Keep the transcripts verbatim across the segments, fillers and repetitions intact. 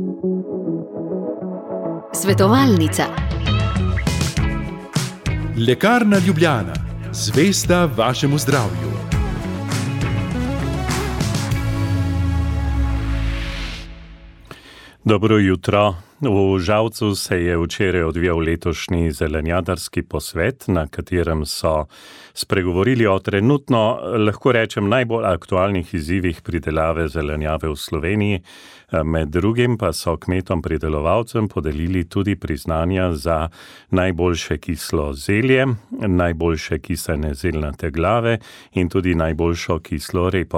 Svetovalnica. Lekarna Ljubljana, zvesta vašemu zdravju. Dobro jutro. V Žalcu se je včeraj odvijal letošnji zelenjadarski posvet, na katerem so spregovorili o trenutno, lahko rečem, najbolj aktualnih izzivih pridelave zelenjave v Sloveniji. Med drugim pa so kmetom pridelovalcem podelili tudi priznanja za najboljše kislo zelje, najboljše kisane zelnate glave in tudi najboljšo kislo repo.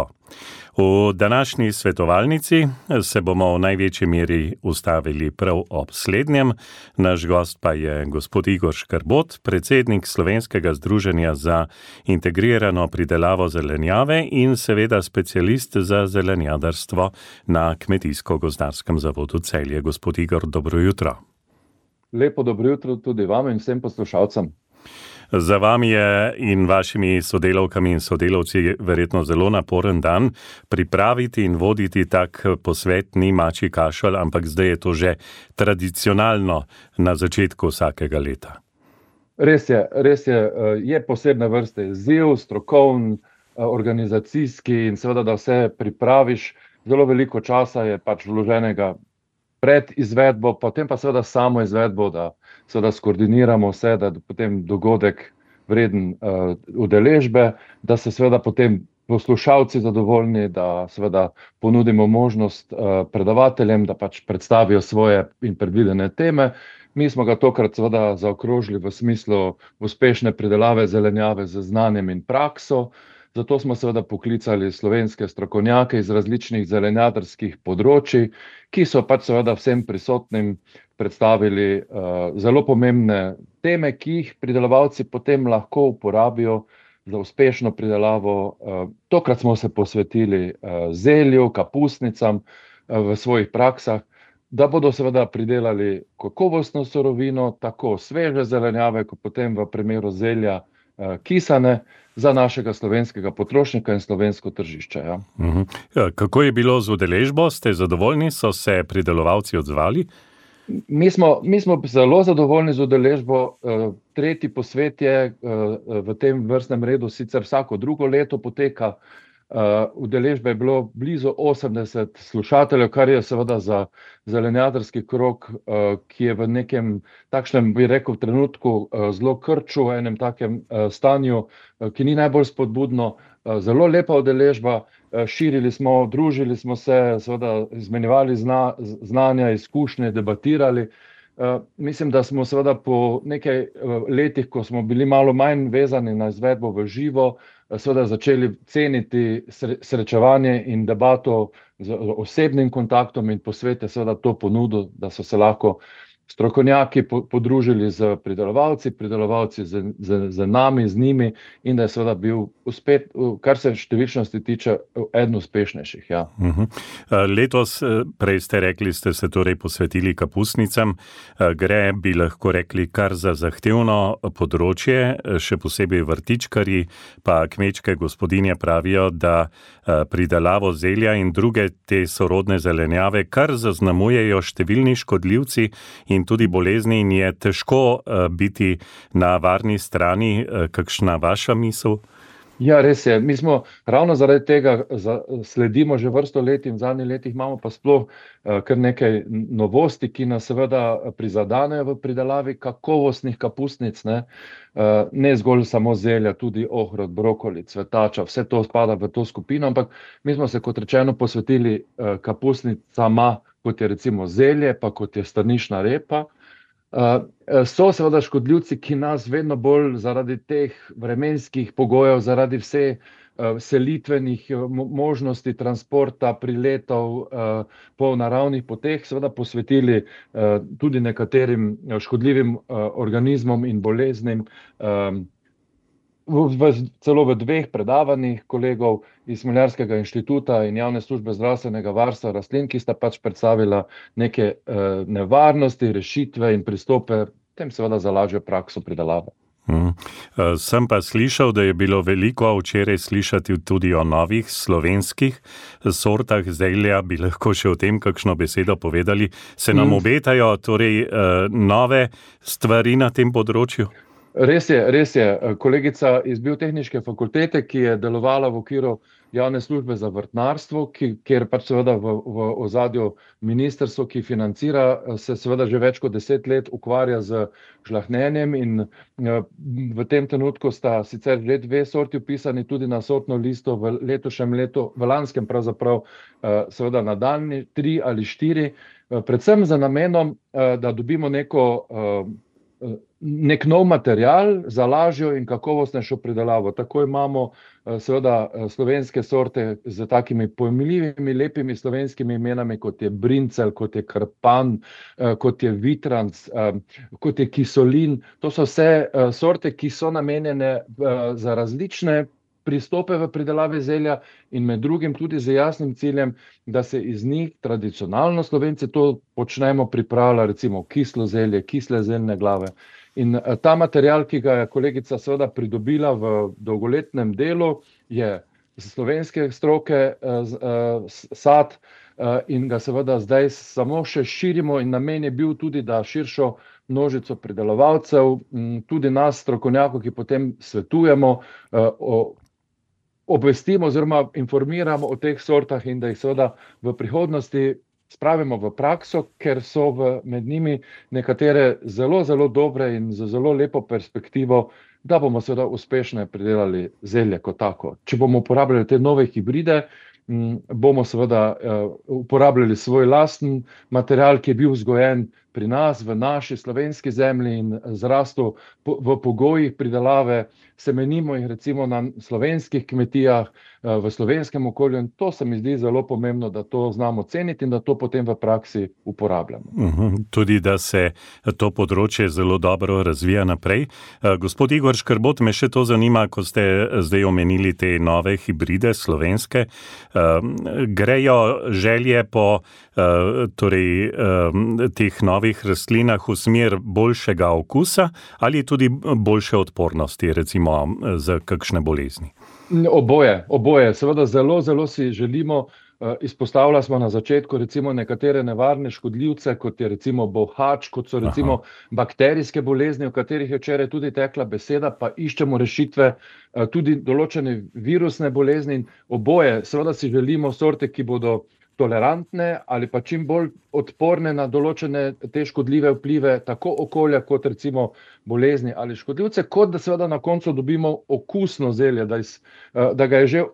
V današnji svetovalnici se bomo v največji meri ustavili prav ob slednjem. Naš gost pa je gospod Igor Škrbot, predsednik Slovenskega združenja za integrirano pridelavo zelenjave in seveda specialist za zelenjadarstvo na Kmetijsko-gozdarskem zavodu Celje. Gospod Igor, dobro jutro. Lepo dobro jutro tudi vam in vsem poslušalcem. Za vami je in vašimi sodelavkami in sodelavci verjetno zelo naporen dan. Pripraviti in voditi tak posvet ni mačji kašelj, ampak zdaj je to že tradicionalno na začetku vsakega leta. Res je, res je, je posebne vrste izziv, strokovn, organizacijski in seveda, da vse pripraviš. Zelo veliko časa je pač vloženega pred izvedbo, potem pa seveda samo izvedbo, da seveda skoordiniramo vse, da je potem dogodek vreden uh, udeležbe, da se seveda potem poslušalci zadovoljni, da seveda ponudimo možnost uh, predavateljem, da pač predstavijo svoje in predvidene teme. Mi smo ga tokrat seveda zaokrožili v smislu uspešne pridelave zelenjave z znanjem in prakso. Zato smo seveda poklicali slovenske strokovnjake iz različnih zelenjadarskih področij, ki so pač seveda vsem prisotnim predstavili uh, zelo pomembne teme, ki jih pridelovalci potem lahko uporabijo za uspešno pridelavo. Uh, tokrat smo se posvetili uh, zelju, kapusnicam uh, v svojih praksah, da bodo seveda pridelali kakovostno surovino, tako sveže zelenjave, kot potem v primeru zelja uh, kisane, za našega slovenskega potrošnika in slovensko tržišče. Ja. Uh-huh. Ja, kako je bilo z udeležbo? Ste zadovoljni? So se pridelovalci odzvali? Mi smo, mi smo zelo zadovoljni z udeležbo. Tretji posvet je v tem vrstnem redu, sicer vsako drugo leto poteka. Udeležbe je bilo blizu osemdeset slušateljev, kar je seveda za zelenjadarski krog, ki je v nekem takšnem, bi rekel, trenutku zelo krču, v enem takem stanju, ki ni najbolj spodbudno. Zelo lepa udeležba, širili smo, družili smo se, seveda izmenjevali zna, znanja, izkušnje, debatirali. Mislim, da smo seveda po nekaj letih, ko smo bili malo manj vezani na izvedbo v živo, seveda začeli ceniti srečevanje in debato z osebnim kontaktom in posvete seveda to ponudo, da so se lahko strokovnjaki podružili z pridelovalci, pridelovalci z, z, z nami, z njimi in da je seveda bil uspet, kar se številčnosti tiče, eden uspešnejših. Ja. Uh-huh. Letos, prej ste rekli, ste se torej posvetili kapusnicam. Gre, bi lahko rekli, kar za zahtevno področje, še posebej vrtičkarji, pa kmečke gospodinje pravijo, da pridelavo zelja in druge te sorodne zelenjave kar zaznamujejo številni škodljivci in tudi bolezni in je težko biti na varni strani. Kakšna vaša misel? Ja, res je. Mi smo ravno zaradi tega sledimo že vrsto let in v zadnjih letih imamo pa sploh kar nekaj novosti, ki nas seveda prizadanejo v pridelavi kakovostnih kapusnic, ne, ne zgolj samo zelja, tudi ohrovt, brokoli, cvetača, vse to spada v to skupino, ampak mi smo se, kot rečeno, posvetili kapusnicama, kot je recimo zelje, pa kot je strnišna repa. So seveda škodljivci, ki nas vedno bolj zaradi teh vremenskih pogojev, zaradi vse selitvenih možnosti transporta, priletov po naravnih poteh, seveda posvetili tudi nekaterim škodljivim organizmom in boleznim. V, v, celo v dveh predavanjih kolegov iz Smolarskega inštituta in Javne službe zdravstvenega varstva rastlin, ki sta pač predstavila neke uh, nevarnosti, rešitve in pristope, tem seveda za lažjo prakso pridelave. Hmm. Sem pa slišal, da je bilo veliko včeraj slišati tudi o novih slovenskih sortah zelja. Bi lahko še o tem kakšno besedo povedali? Se nam hmm. obetajo torej nove stvari na tem področju? Res je, res je. Kolegica iz Biotehniške fakultete, ki je delovala v okviru javne službe za vrtnarstvo, ki, kjer pač seveda v, v ozadju ministrstvo, ki financira, se seveda že več kot deset let ukvarja z žlahtnjenjem in v tem trenutku sta sicer že dve sorti upisani tudi na sortno listo v letošnjem letu, v lanskem pravzaprav seveda nadaljnji tri ali štiri, predvsem za namenom, da dobimo neko nek nov material za lažjo in kakovostnejšo pridelavo. Tako imamo seveda slovenske sorte z takimi pojmljivimi, lepimi slovenskimi imenami, kot je brincelj, kot je krpan, kot je vitranc, kot je kisolin. To so vse sorte, ki so namenjene za različne pristope v pridelavi zelja in med drugim tudi z jasnim ciljem, da se iz njih tradicionalno Slovenci to počnemo pripravlja, recimo kislo zelje, kisle zeljne glave. In ta material, ki ga je kolegica seveda pridobila v dolgoletnem delu, je slovenske stroke sad in ga seveda zdaj samo še širimo in namen je bil tudi, da širšo množico pridelovalcev, tudi nas strokovnjakov, ki potem svetujemo, o obvestimo oziroma informiramo o teh sortah in da jih seveda v prihodnosti spravimo v prakso, ker so v, med njimi nekatere zelo, zelo dobre in z zelo lepo perspektivo, da bomo seveda uspešno pridelali zelje kot tako. Če bomo uporabljali te nove hibride, bomo seveda uporabljali svoj lasten material, ki je bil vzgojen pri nas, v naši slovenski zemlji in zrastel v pogojih pridelave, semenimo jih recimo na slovenskih kmetijah, v slovenskem okolju in to se mi zdi zelo pomembno, da to znamo ceniti in da to potem v praksi uporabljamo. Uhum, tudi, da se to področje zelo dobro razvija naprej. Gospod Igor Škrbot, me še to zanima, ko ste zdaj omenili te nove hibride slovenske. Grejo želje po torej, teh novih rastlinah v smer boljšega okusa ali tudi boljše odpornosti, recimo za kakšne bolezni? Oboje, oboje. Seveda zelo, zelo si želimo, izpostavljali smo na začetku recimo nekatere nevarne škodljivce, kot je recimo bolhač, kot so recimo Aha. bakterijske bolezni, o katerih je včeraj tudi tekla beseda, pa iščemo rešitve, tudi določene virusne bolezni. Oboje, seveda si želimo sorte, ki bodo tolerantne ali pa čim bolj odporne na določene te škodljive vplive, tako okolja kot recimo bolezni ali škodljivce, kot da seveda na koncu dobimo okusno zelje, da, iz, da ga je že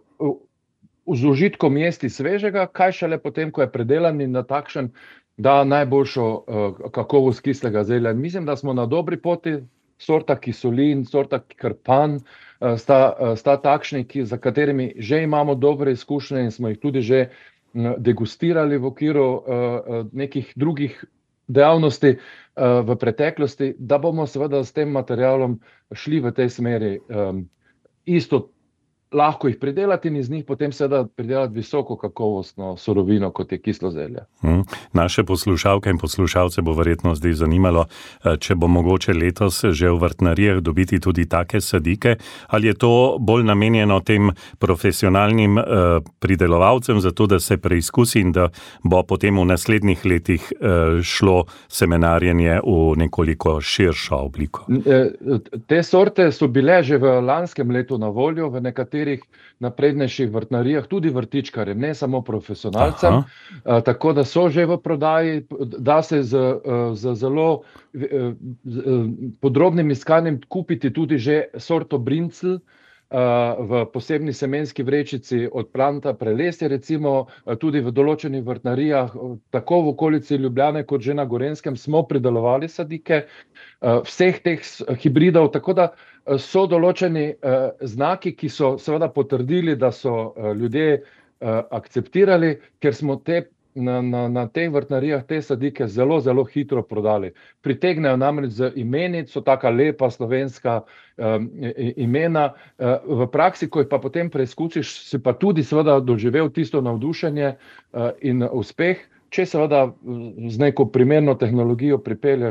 z užitkom jesti svežega, kaj šele potem, ko je predelan in na takšen da najboljšo kakovost kislega zelja. Mislim, da smo na dobri poti, sorta kisolin, sorta krpan, sta, sta takšni, ki, za katerimi že imamo dobre izkušnje in smo jih tudi že degustirali v okviru uh, nekih drugih dejavnosti uh, v preteklosti, da bomo seveda s tem materialom šli v tej smeri um, isto lahko jih pridelati in iz njih potem seveda pridelati visoko kakovostno surovino, kot je kislo zelje. Hmm. Naše poslušalke in poslušalce bo verjetno zdaj zanimalo, če bo mogoče letos že v vrtnarijah dobiti tudi take sadike, ali je to bolj namenjeno tem profesionalnim eh, pridelovalcem, zato da se preizkusi in da bo potem v naslednjih letih eh, šlo semenarjenje v nekoliko širšo obliko. Te sorte so bile že v lanskem letu na voljo, v nekaterih naprednejših vrtnarijah, tudi vrtičkarjem, ne samo profesionalcem, a, tako da so že v prodaji, da se z, z zelo z, podrobnim iskanjem kupiti tudi že sorto brincelj v posebni semenski vrečici od planta prelesje, recimo tudi v določenih vrtnarijah, tako v okolici Ljubljane kot že na Gorenjskem smo pridelovali sadike vseh teh hibridov, tako da so določeni uh, znaki, ki so seveda potrdili, da so uh, ljudje uh, akceptirali, ker smo te, na, na, na teh vrtnarijah te sadike zelo, zelo hitro prodali. Pritegnejo namreč z imeni, so taka lepa slovenska um, imena. Uh, v praksi, ko jih pa potem preizkusiš, si pa tudi seveda doživel tisto navdušenje uh, in uspeh, če seveda z neko primerno tehnologijo pripelješ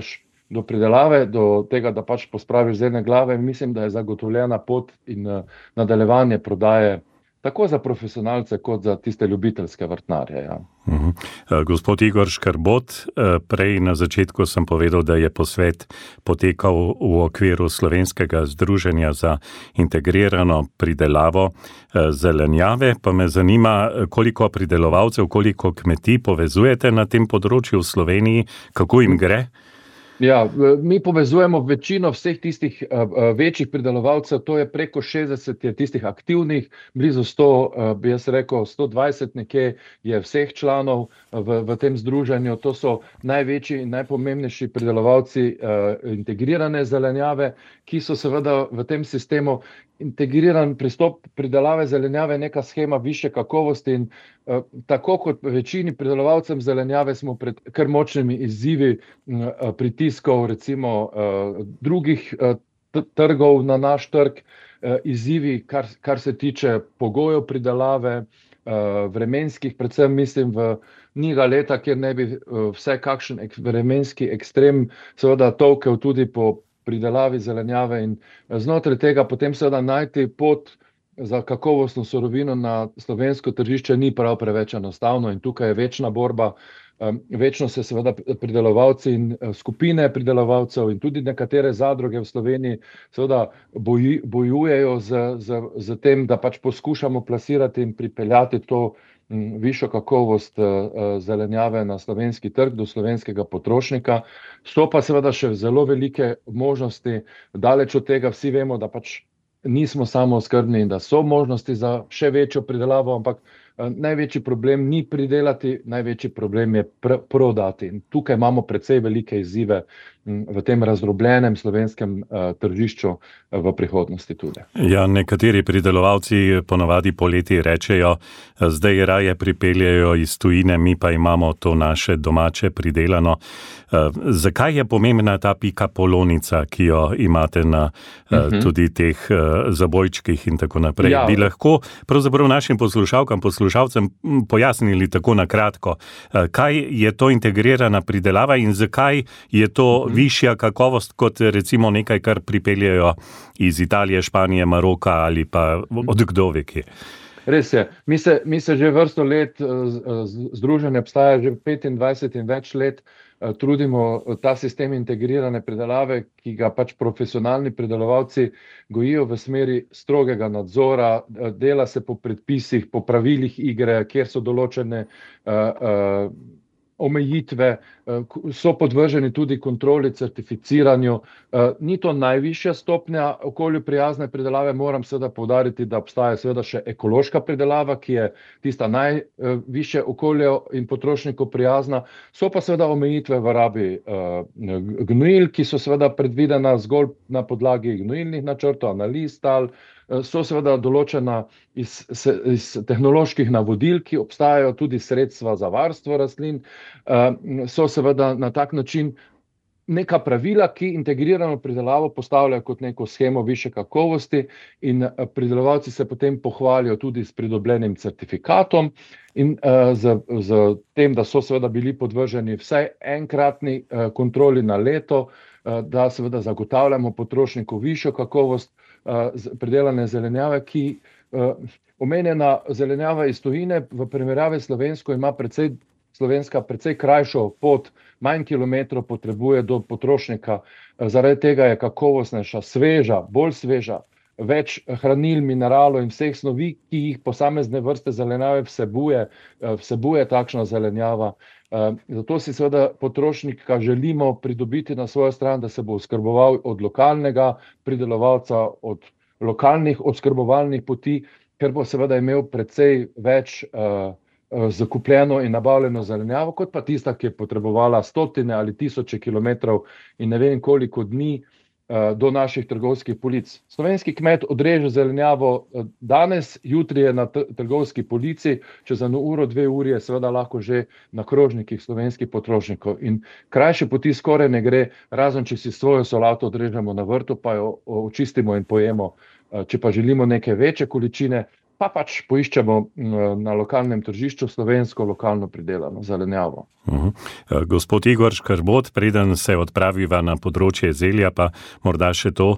do pridelave, do tega, da pač pospraviš z ene glave, mislim, da je zagotovljena pot in nadaljevanje prodaje tako za profesionalce, kot za tiste ljubiteljske vrtnarje. Ja. Uhum. Gospod Igor Škarbot, prej na začetku sem povedal, da je posvet potekal v okviru Slovenskega združenja za integrirano pridelavo zelenjave, pa me zanima, koliko pridelovalcev, koliko kmetij povezujete na tem področju v Sloveniji, kako jim gre? Ja, mi povezujemo večino vseh tistih uh, večjih pridelovalcev, to je preko šestdeset je tistih aktivnih, blizu sto, uh, bi jaz rekel, sto dvajset nekje je vseh članov v, v tem združenju. To so največji in najpomembnejši pridelovalci uh, integrirane zelenjave, ki so seveda v tem sistemu. Integriran pristop pridelave zelenjave je neka shema višje kakovosti in uh, tako kot večini pridelovalcem zelenjave smo pred kar močnimi izzivi uh, pritiskov recimo uh, drugih uh, trgov na naš trg, uh, izzivi, kar, kar se tiče pogojev pridelave, uh, vremenskih, predvsem mislim v niga leta, kjer ne bi uh, vse kakšen ek, vremenski ekstrem seveda tolkel tudi po pridelavi zelenjave in znotraj tega potem seveda najti pot za kakovostno surovino na slovensko tržišče ni prav preveč enostavno in tukaj je večna borba. Večno se seveda pridelovalci in skupine pridelovalcev in tudi nekatere zadruge v Sloveniji seveda boji, bojujejo z, z, z tem, da pač poskušamo plasirati in pripeljati to višjo kakovost zelenjave na slovenski trg do slovenskega potrošnika. So pa seveda še zelo velike možnosti, daleč od tega vsi vemo, da pač nismo samooskrbni in da so možnosti za še večjo pridelavo, ampak največji problem ni pridelati, največji problem je pr- prodati. In tukaj imamo precej velike izzive v tem razdrobljenem slovenskem uh, tržišču uh, v prihodnosti tudi. Ja, nekateri pridelovalci ponavadi poleti rečejo, zdaj raje pripeljejo iz tujine, mi pa imamo to naše domače pridelano. Uh, zakaj je pomembna ta pika polonica, ki jo imate na uh, uh-huh. tudi teh uh, zabojčkih in tako naprej? Ja. Bi lahko pravzaprav našim poslušalkam, poslušalcem pojasnili tako na kratko, uh, kaj je to integrirana pridelava in zakaj je to višja kakovost kot recimo nekaj, kar pripeljejo iz Italije, Španije, Maroka ali pa od kdo ve kje. Res je. Mi se, mi se že vrsto let, združenje obstaja že petindvajset in več let, trudimo ta sistem integrirane pridelave, ki ga pač profesionalni pridelovalci gojijo v smeri strogega nadzora, dela se po predpisih, po pravilih igre, kjer so določene uh, uh, omejitve, so podvrženi tudi kontroli, certificiranju. Ni to najvišja stopnja okolju prijazne pridelave, moram seveda poudariti, da obstaja seveda še ekološka pridelava, ki je tista najvišje okolje in potrošniku prijazna. So pa seveda omejitve v rabi gnojil, ki so seveda predvidena zgolj na podlagi gnojilnih načrtov, analiz tal, so seveda določena iz, iz tehnoloških navodil, ki obstajajo tudi sredstva za varstvo rastlin, so seveda na tak način neka pravila, ki integrirano pridelavo postavljajo kot neko shemo višje kakovosti in pridelovalci se potem pohvalijo tudi s pridobljenim certifikatom in z, z tem, da so seveda bili podvrženi vsaj enkratni kontroli na leto, da seveda zagotavljamo potrošniku višjo kakovost pridelane zelenjave, ki omenjena zelenjava iz tujine v primerjavi slovensko ima precej, slovenska precej krajšo pot, manj kilometrov potrebuje do potrošnika, zaradi tega je kakovostnejša, sveža, bolj sveža, več hranil, mineralov in vseh snovi, ki jih posamezne vrste zelenjave vsebuje, vsebuje takšna zelenjava. Zato si seveda potrošnika želimo pridobiti na svojo stran, da se bo oskrboval od lokalnega pridelovalca, od lokalnih oskrbovalnih poti, ker bo seveda imel precej več uh, zakupljeno in nabavljeno zelenjavo, kot pa tista, ki je potrebovala stotine ali tisoče kilometrov in ne vem koliko dni uh, do naših trgovskih polic. Slovenski kmet odreže zelenjavo danes, jutri je na trgovski polici, čez eno uro, dve uri je seveda lahko že na krožnikih slovenskih potrošnikov. In krajše poti skoraj ne gre, razen če si svojo solato odrežemo na vrtu, pa jo očistimo in pojemo. Če pa želimo neke večje količine, pa pač poiščemo na lokalnem tržišču slovensko lokalno pridelano zelenjavo. Uhum. Gospod Igor Škrbot, preden se odpraviva na področje zelja, pa morda še to,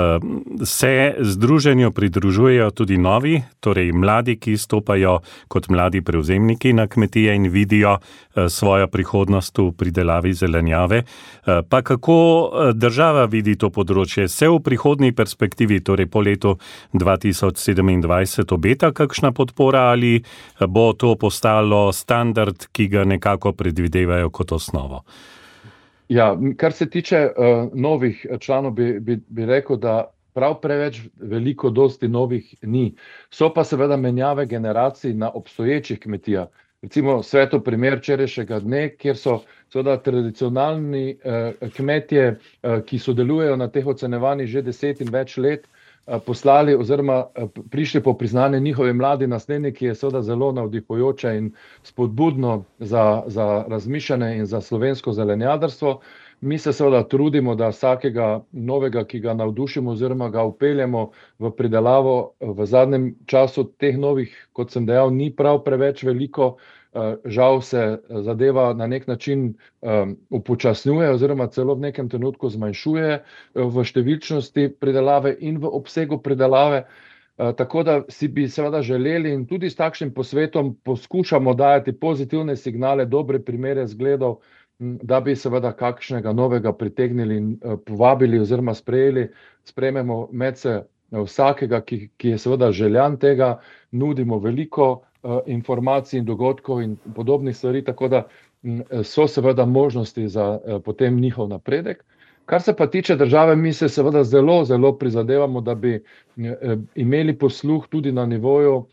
se združenju pridružujejo tudi novi, torej mladi, ki stopajo kot mladi prevzemniki na kmetije in vidijo svojo prihodnost v pridelavi zelenjave. Pa kako država vidi to področje? Se v prihodnji perspektivi, torej po letu dva tisoč sedemindvajset, obeta kakšna podpora ali bo to postalo standard, ki ga nekako predvidevajo kot osnovo? Ja, kar se tiče uh, novih članov, bi, bi, bi rekel, da prav preveč veliko dosti novih ni. So pa seveda menjave generacij na obstoječih kmetijah. Recimo sveto primer včerajšnjega dne, kjer so seveda tradicionalni uh, kmetje, uh, ki sodelujejo na teh ocenjevanjih že deset in več let, poslali oziroma prišli po priznanje njihovi mladi nasledniki, je seveda zelo navdihujoče in spodbudno za, za razmišljanje in za slovensko zelenjadarstvo. Mi se seveda trudimo, da vsakega novega, ki ga navdušimo oziroma ga upeljemo v pridelavo, v zadnjem času teh novih, kot sem dejal, ni prav preveč veliko. Žal se zadeva na nek način um, upočasnjuje oziroma celo v nekem trenutku zmanjšuje v številčnosti pridelave in v obsegu pridelave. Uh, tako da si bi seveda želeli in tudi s takšnim posvetom poskušamo dajati pozitivne signale, dobre primere zgledov, da bi seveda kakšnega novega pritegnili in uh, povabili oziroma sprejeli, sprejmemo medse vsakega, ki, ki je seveda željan tega, nudimo veliko informacij in dogodkov in podobnih stvari, tako da so seveda možnosti za potem njihov napredek. Kar se pa tiče države, mi se seveda zelo, zelo prizadevamo, da bi imeli posluh tudi na nivoju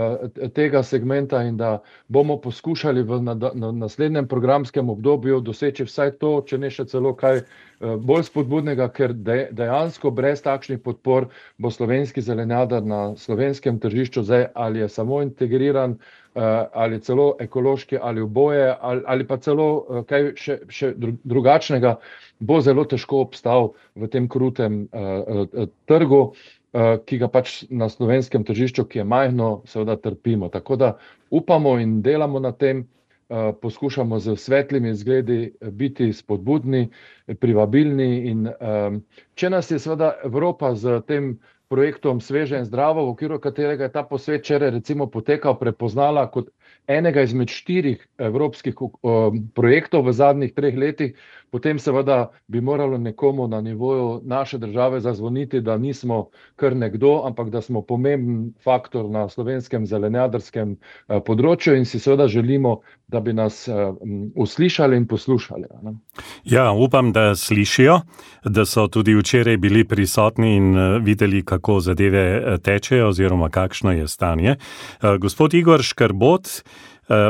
tega segmenta in da bomo poskušali v naslednjem programskem obdobju doseči vsaj to, če ne še celo kaj bolj spodbudnega, ker dejansko brez takšnih podpor bo slovenski zelenjadar na slovenskem tržišču zdaj ali je samo integriran, ali celo ekološki, ali oboje, ali, ali pa celo kaj še, še drugačnega, bo zelo težko obstal v tem krutem uh, trgu, uh, ki ga pač na slovenskem tržišču, ki je majhno, seveda trpimo. Tako da upamo in delamo na tem, uh, poskušamo z svetlimi izgledi biti spodbudni, privabilni in um, če nas je seveda Evropa z tem projektom Sveže in zdravo, v okviru katerega je ta posvet včeraj recimo potekal, prepoznala kot enega izmed štirih evropskih um, projektov v zadnjih treh letih, potem seveda bi moralo nekomu na nivoju naše države zazvoniti, da nismo kar nekdo, ampak da smo pomemben faktor na slovenskem zelenjadarskem uh, področju in si seveda želimo, da bi nas uh, uslišali in poslušali. Ne? Ja, upam, da slišijo, da so tudi včeraj bili prisotni in uh, videli, kako zadeve tečejo oziroma kakšno je stanje. Uh, gospod Igor Škrbot, uh,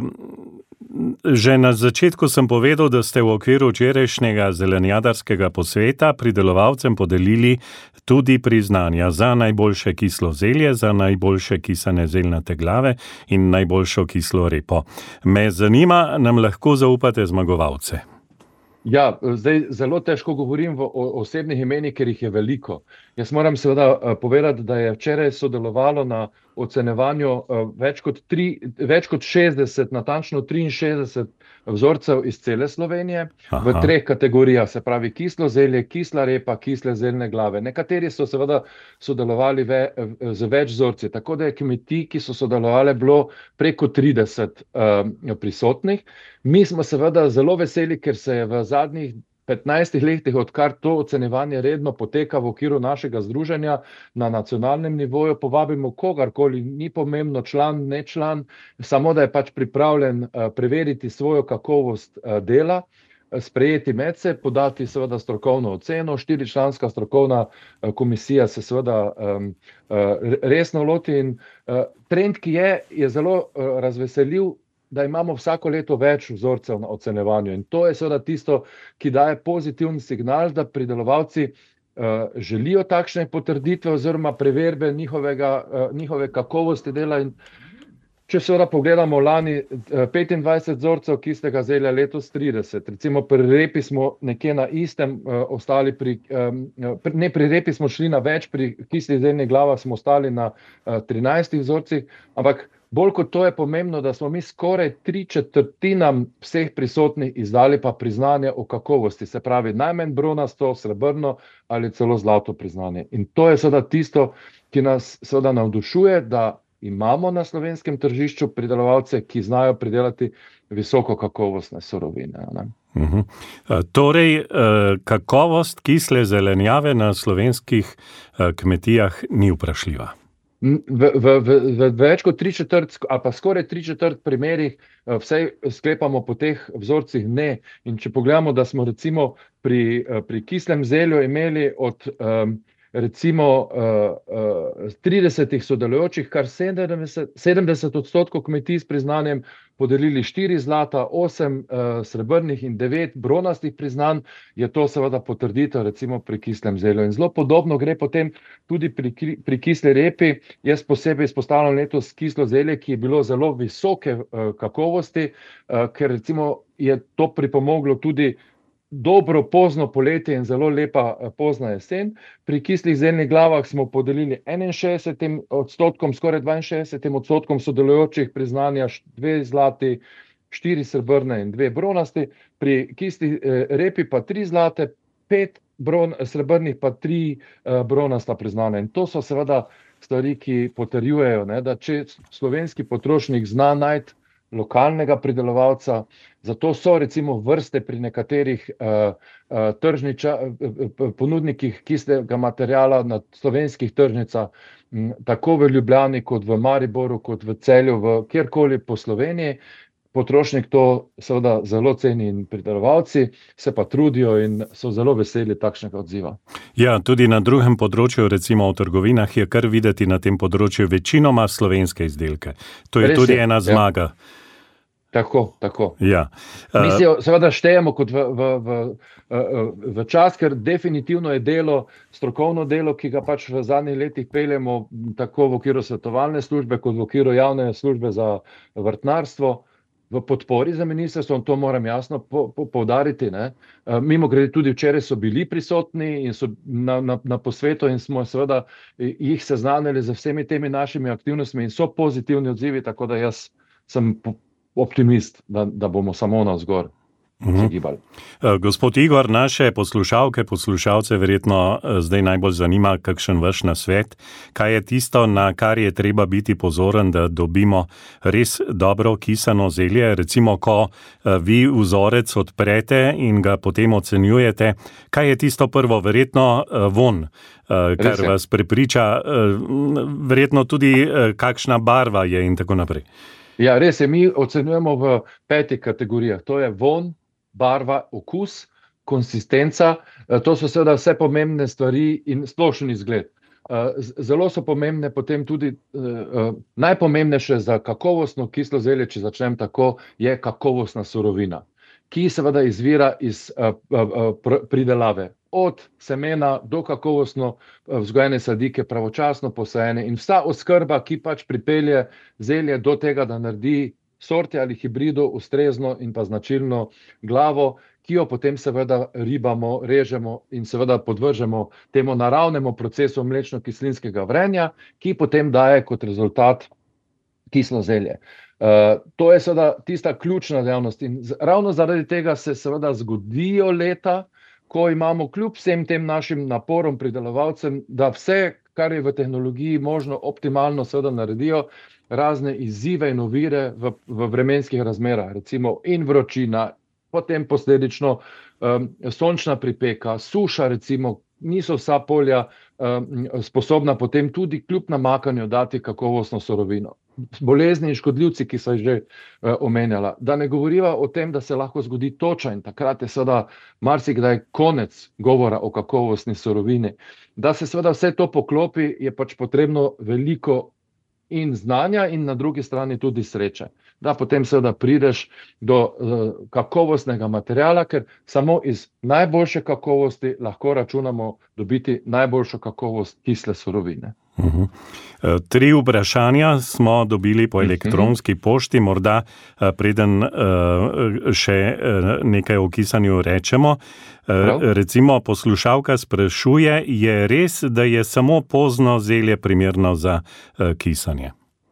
že na začetku sem povedal, da ste v okviru včerajšnjega zelenjadarskega posveta pridelovalcem podelili tudi priznanja za najboljše kislo zelje, za najboljše kisane zeljnate glave in najboljšo kislo repo. Me zanima, nam lahko zaupate zmagovalce? Ja, zdaj zelo težko govorim v osebnih imenih, ker jih je veliko. Jaz moram seveda povedati, da je včeraj sodelovalo na ocenjevanju več kot, tri, več kot šestdeset, natančno triinšestdeset vzorcev iz cele Slovenije. Aha. V treh kategorijah, se pravi kislo zelje, kisla repa, kisle zeljne glave. Nekateri so seveda sodelovali ve, z več vzorci, tako da je kmetij, ki so sodelovali, bilo preko trideset uh, prisotnih. Mi smo seveda zelo veseli, ker se je v zadnjih petnajstih letih, odkar to ocenjevanje redno poteka v okviru našega združenja na nacionalnem nivoju, povabimo kogarkoli, ni pomembno član, ne član, samo da je pač pripravljen uh, preveriti svojo kakovost uh, dela, sprejeti medse, podati seveda strokovno oceno. Štiričlanska strokovna uh, komisija se seveda um, uh, resno loti in uh, trend, ki je, je zelo uh, razveseljiv, da imamo vsako leto več vzorcev na ocenjevanju in to je seveda tisto, ki daje pozitivni signal, da pridelovalci uh, želijo takšne potrditve oziroma preverbe njihovega, uh, njihove kakovosti dela in če seveda pogledamo lani petindvajset vzorcev kislega zelja, letos trideset. Recimo pri repi smo nekje na istem uh, ostali, pri, um, ne pri repi smo šli na več, pri kislih zeljnih glavah smo ostali na uh, trinajstih vzorcih, ampak bolj kot to je pomembno, da smo mi skoraj tri četrtinam vseh prisotnih izdali pa priznanje o kakovosti, se pravi najmanj bronasto, srebrno ali celo zlato priznanje. In to je seveda tisto, ki nas seveda navdušuje, da imamo na slovenskem tržišču pridelovalce, ki znajo pridelati visoko kakovostne surovine. Ne? Uh-huh. Torej, kakovost kisle zelenjave na slovenskih kmetijah ni vprašljiva. V, v, v, v več kot tri četrt, ali pa skoraj tri četrt primerih vsej sklepamo po teh vzorcih ne. In če pogledamo, da smo recimo pri, pri kislem zelju imeli od um, recimo uh, uh, tridesetih sodelujočih, kar sedemdeset, sedemdeset odstotkov kmetij s priznanjem podelili štiri zlata, osem uh, srebrnih in devet bronastih priznanj, je to seveda potrditev recimo pri kislem zelju. In zelo podobno gre potem tudi pri, pri kisli repi. Jaz posebej izpostavljam letos kislo zelje, ki je bilo zelo visoke uh, kakovosti, uh, ker recimo je to pripomoglo tudi dobro pozno poletje in zelo lepa pozna jesen. Pri kislih zeljnih glavah smo podelili enainšestdeset odstotkom, skoraj dvainšestdeset odstotkom sodelujočih priznanja dve zlati, štiri srebrne in dve bronasti. Pri kisli repi pa tri zlate, pet bron, srebrnih pa tri uh, bronasta priznanja. In to so seveda stvari, ki potrjujejo, ne, da če slovenski potrošnik zna najti lokalnega pridelovalca, zato so recimo vrste pri nekaterih uh, uh, tržniča, uh, ponudnikih kislega materijala na slovenskih tržnicah, m, tako v Ljubljani, kot v Mariboru, kot v Celju, v kjerkoli po Sloveniji. Potrošnik to seveda zelo ceni in pridelovalci se pa trudijo in so zelo veseli takšnega odziva. Ja, tudi na drugem področju, recimo v trgovinah, je kar videti na tem področju večinoma slovenske izdelke. To je Res tudi je, ena zmaga. Ja. Tako, tako. Ja. Mi si jo seveda štejemo kot v, v, v, v čas, ker definitivno je delo, strokovno delo, ki ga pač v zadnjih letih peljemo tako v okviru svetovalne službe, kot v okviru javne službe za vrtnarstvo, v podpori za ministrstvo, to moram jasno po, po, poudariti. Ne. Mimo grede tudi včeraj so bili prisotni in so na, na, na posvetu in smo seveda jih seznanili z vsemi temi našimi aktivnostmi in so pozitivni odzivi, tako da jaz sem optimist, da, da bomo samo navzgor se gibali. Uh, gospod Igor, naše poslušalke, poslušalce verjetno zdaj najbolj zanima, kakšen vaš nasvet. Kaj je tisto, na kar je treba biti pozoren, da dobimo res dobro kisano zelje? Recimo, ko uh, vi vzorec odprete in ga potem ocenjujete, kaj je tisto prvo? Verjetno uh, von, uh, kar vas prepriča, uh, verjetno tudi uh, kakšna barva je in tako naprej. Ja, res je, mi ocenjujemo v petih kategorijah. To je von, barva, okus, konsistenca. To so seveda vse pomembne stvari in splošen izgled. Zelo so pomembne potem tudi, najpomembnejše za kakovostno kislo zelje, če začnem tako, je kakovostna surovina, ki seveda izvira iz pridelave. Od semena do kakovostno vzgojene sadike, pravočasno posajene in vsa oskrba, ki pač pripelje zelje do tega, da naredi sorte ali hibrido ustrezno in pa značilno glavo, ki jo potem seveda ribamo, režemo in seveda podvržemo temu naravnemu procesu mlečno-kislinskega vrenja, ki potem daje kot rezultat kislo zelje. Uh, to je seveda tista ključna dejavnost in ravno zaradi tega se seveda zgodijo leta, ko imamo kljub vsem tem našim naporom pridelovalcem, da vse, kar je v tehnologiji možno, optimalno seveda naredijo, razne izzive in ovire v, v vremenskih razmerah, recimo in vročina, potem posledično um, sončna pripeka, suša recimo, niso vsa polja um, sposobna potem tudi kljub namakanju dati kakovostno surovino. Bolezni in škodljivci, ki so jih že uh, omenjala. Da ne govoriva o tem, da se lahko zgodi toča in takrat je seveda marsikdaj konec govora o kakovostni surovini. Da se seveda vse to poklopi, je pač potrebno veliko in znanja in na drugi strani tudi sreče. Da potem seveda prideš do uh, kakovostnega materijala, ker samo iz najboljše kakovosti lahko računamo dobiti najboljšo kakovost kisle surovine. Uh-huh. Tri vprašanja smo dobili po elektronski pošti, morda preden še nekaj o kisanju rečemo. Prav. Recimo poslušalka sprašuje, je res, da je samo pozno zelje primerno za kisanje?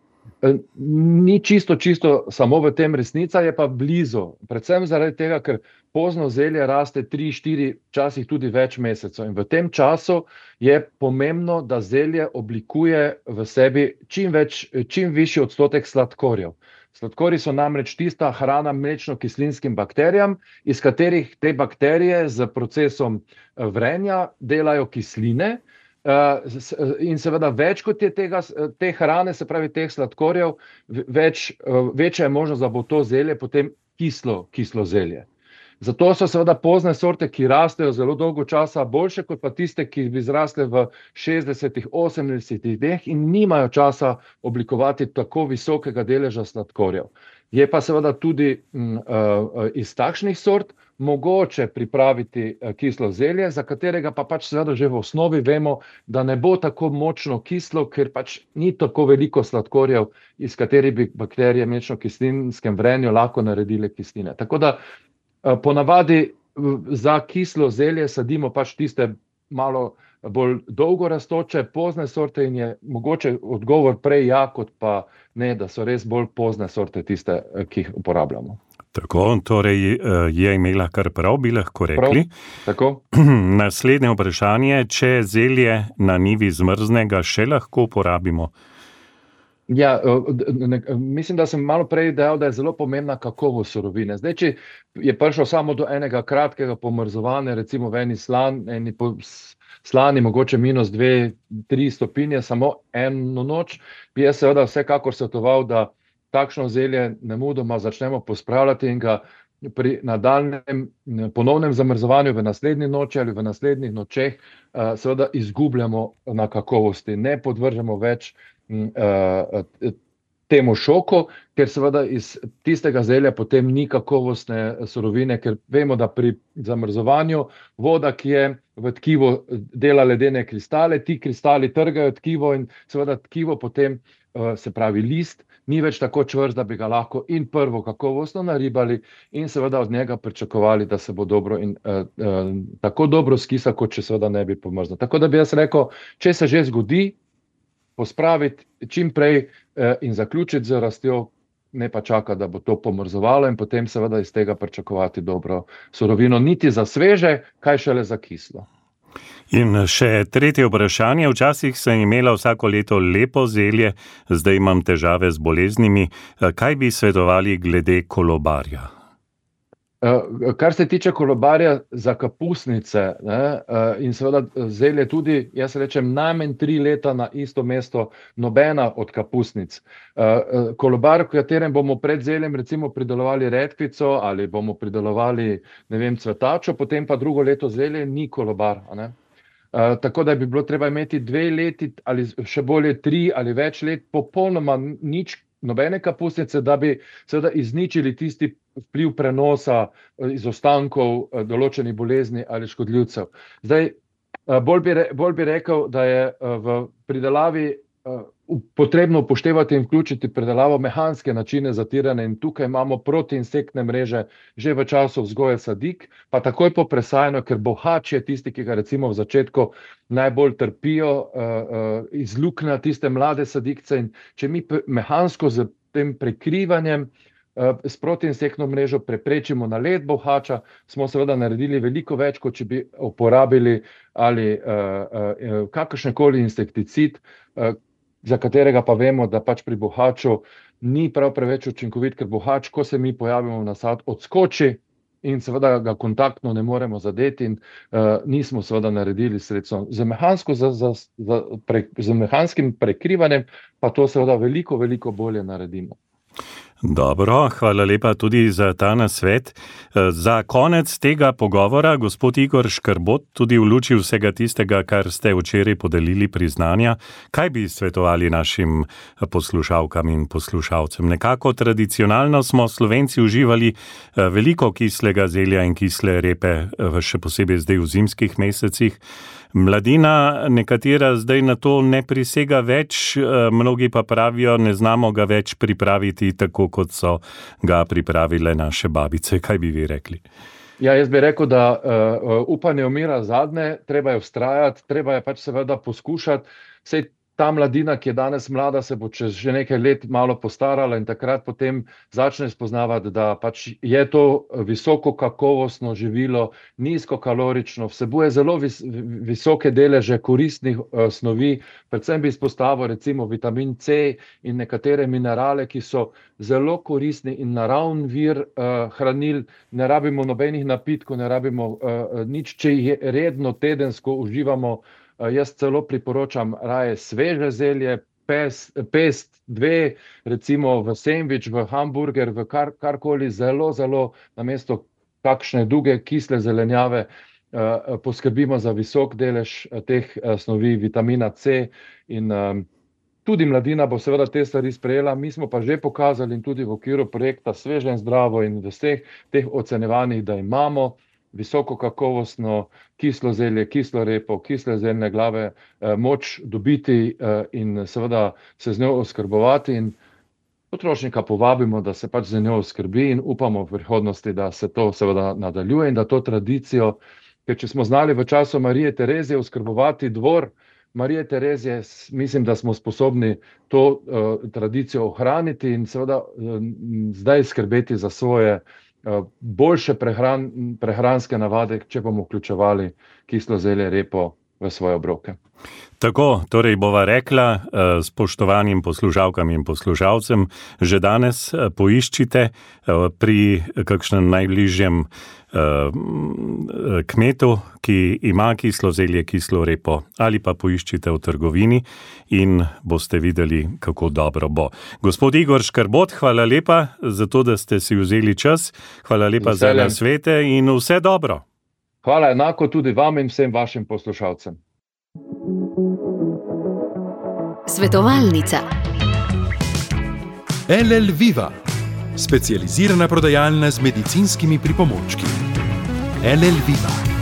Ni čisto, čisto samo v tem resnica, je pa blizu. Predvsem zaradi tega, ker pozno zelje raste tri, štiri, včasih tudi več mesecev. In v tem času je pomembno, da zelje oblikuje v sebi čim več, čim višji odstotek sladkorjev. Sladkorji so namreč tista hrana mlečno-kislinskim bakterijam, iz katerih te bakterije z procesom vrenja delajo kisline. In seveda več kot je tega, te hrane, se pravi teh sladkorjev, več, večja je možnost, da bo to zelje potem kislo, kislo zelje. Zato so seveda pozne sorte, ki rastejo zelo dolgo časa, boljše kot pa tiste, ki bi zrasle v šestdesetih, osemdesetih dneh in nimajo časa oblikovati tako visokega deleža sladkorjev. Je pa seveda tudi m, uh, iz takšnih sort mogoče pripraviti uh, kislo zelje, za katerega pa pač seveda že v osnovi vemo, da ne bo tako močno kislo, ker pač ni tako veliko sladkorjev, iz katerih bi bakterije v mlečno-kislinskem vrenju lahko naredile kisline. Tako da uh, ponavadi uh, za kislo zelje sadimo pač tiste malo bolj dolgo rastoče, pozne sorte in je mogoče odgovor prej ja, kot pa ne, da so res bolj pozne sorte tiste, ki jih uporabljamo. Tako, torej je imela kar prav, bi lahko rekli. Prav, tako. Naslednje vprašanje, če zelje na njivi zmrznega še lahko uporabimo? Ja, ne, mislim, da sem malo prej dejal, da je zelo pomembna kakovost surovine. Zdaj, če je prišlo samo do enega kratkega pomrzovanja, recimo v eni slan, eni po, slani, mogoče minus dve, tri stopinje, samo eno noč, bi jaz seveda vsekakor svetoval, da takšno zelje nemudoma začnemo pospravljati in ga pri nadaljnjem ponovnem zamrzovanju v naslednji noči ali v naslednjih nočeh seveda izgubljamo na kakovosti, ne podvržemo več temu šoku, ker seveda iz tistega zelja potem ni kakovostne surovine, ker vemo, da pri zamrzovanju voda, ki je v tkivo, dela ledene kristale, ti kristali trgajo tkivo in seveda tkivo potem, se pravi list, ni več tako čvrst, da bi ga lahko in prvo kakovostno naribali in seveda od njega pričakovali, da se bo dobro in uh, uh, tako dobro skisa, kot če seveda ne bi pomrznil. Tako da bi jaz rekel, če se že zgodi, pospraviti čim prej uh, in zaključiti z rastjo, ne pa čaka, da bo to pomrzovalo in potem seveda iz tega pričakovati dobro surovino, niti za sveže, kaj šele za kislo. In še tretje vprašanje. Včasih sem imela vsako leto lepo zelje, zdaj imam težave z boleznimi. Kaj bi svetovali glede kolobarja? Kar se tiče kolobarja za kapusnice, ne, in seveda zelje tudi, jaz rečem, najmanj tri leta na isto mesto, nobena od kapusnic. Kolobar, v katerem bomo pred zeljem recimo pridelovali redkvico ali bomo pridelovali, ne vem, cvetačo, potem pa drugo leto zelje, ni kolobar, a ne. Uh, tako da bi bilo treba imeti dve leti ali še bolje tri ali več let popolnoma nič, nobene kapusnice, da bi seveda izničili tisti vpliv prenosa iz ostankov določenih bolezni ali škodljivcev. Zdaj, uh, bolj, bi re, bolj bi rekel, da je uh, v pridelavi uh, potrebno upoštevati in vključiti predelavo mehanske načine zatiranja in tukaj imamo protiinsektne mreže že v času vzgoje sadik, pa takoj po presajanju, ker bohač je tisti, ki ga recimo v začetku najbolj trpijo, uh, uh, izluknja tiste mlade sadikce in če mi mehansko z tem prekrivanjem uh, s protiinsektno mrežo preprečimo nalet bohača, smo seveda naredili veliko več, kot če bi uporabili ali uh, uh, kakršnekoli insekticid, uh, za katerega pa vemo, da pač pri bohaču ni prav preveč učinkovit, ker bohač, ko se mi pojavimo v nasad, odskoči in seveda ga kontaktno ne moremo zadeti in uh, nismo seveda naredili sredstvo. Z, za, za, za, pre, z mehanskim prekrivanjem pa to seveda veliko, veliko bolje naredimo. Dobro, hvala lepa tudi za ta nasvet. Za konec tega pogovora, gospod Igor Škrbot, tudi v luči vsega tistega, kar ste včeraj podelili priznanja, kaj bi svetovali našim poslušalkam in poslušalcem? Nekako tradicionalno smo Slovenci uživali veliko kislega zelja in kisle repe, še posebej zdaj v zimskih mesecih. Mladina nekatera zdaj na to ne prisega več, mnogi pa pravijo, ne znamo ga več pripraviti tako, kot so ga pripravile naše babice. Kaj bi vi rekli? Ja, jaz bi rekel, da uh, upanje umira zadnje, treba je vztrajati, treba je pač seveda poskušati. Sej ta mladina, ki je danes mlada, se bo čez že nekaj let malo postarala in takrat potem začne spoznavati, da pač je to visoko kakovostno živilo, nizko kalorično, vsebuje zelo vis, visoke deleže koristnih uh, snovi, predvsem bi izpostavil recimo vitamin C in nekatere minerale, ki so zelo koristni in naravni vir uh, hranil, ne rabimo nobenih napitkov, ne rabimo uh, nič, če jih redno tedensko uživamo. Jaz celo priporočam raje sveže zelje, pest, pest dve, recimo v sendvič, v hamburger, v kar, karkoli, zelo, zelo namesto kakšne duge kisle zelenjave eh, poskrbimo za visok delež teh eh, snovi, vitamina C in eh, tudi mladina bo seveda te stvari sprejela. Mi smo pa že pokazali in tudi v okviru projekta Sveže in zdravo in v vseh teh ocenjevanjih, da imamo visoko kakovostno kislo zelje, kislo repo, kisle zeljne glave, eh, moč dobiti eh, in seveda se z njo oskrbovati in potrošnika povabimo, da se pač z njo oskrbi in upamo v prihodnosti, da se to seveda nadaljuje in da to tradicijo, ker če smo znali v času Marije Terezije oskrbovati dvor Marije Terezije, mislim, da smo sposobni to uh, tradicijo ohraniti in seveda uh, zdaj skrbeti za svoje boljše prehran, prehranske navade, če bomo vključevali kislo zelje, repo v svoje obroke. Tako, torej bova rekla spoštovanim poslušalkam in poslušalcem, že danes poiščite pri kakšnem najbližjem kmetu, ki ima kislo zelje, kislo repo, ali pa poiščite v trgovini in boste videli, kako dobro bo. Gospod Igor Škrbot, hvala lepa za to, da ste si vzeli čas, hvala lepa za nasvete in vse dobro. Hvala enako tudi vam in vsem vašim poslušalcem. Svetovalnica. L L Viva, specializirana prodajalna z medicinskimi pripomočki. L L Viva.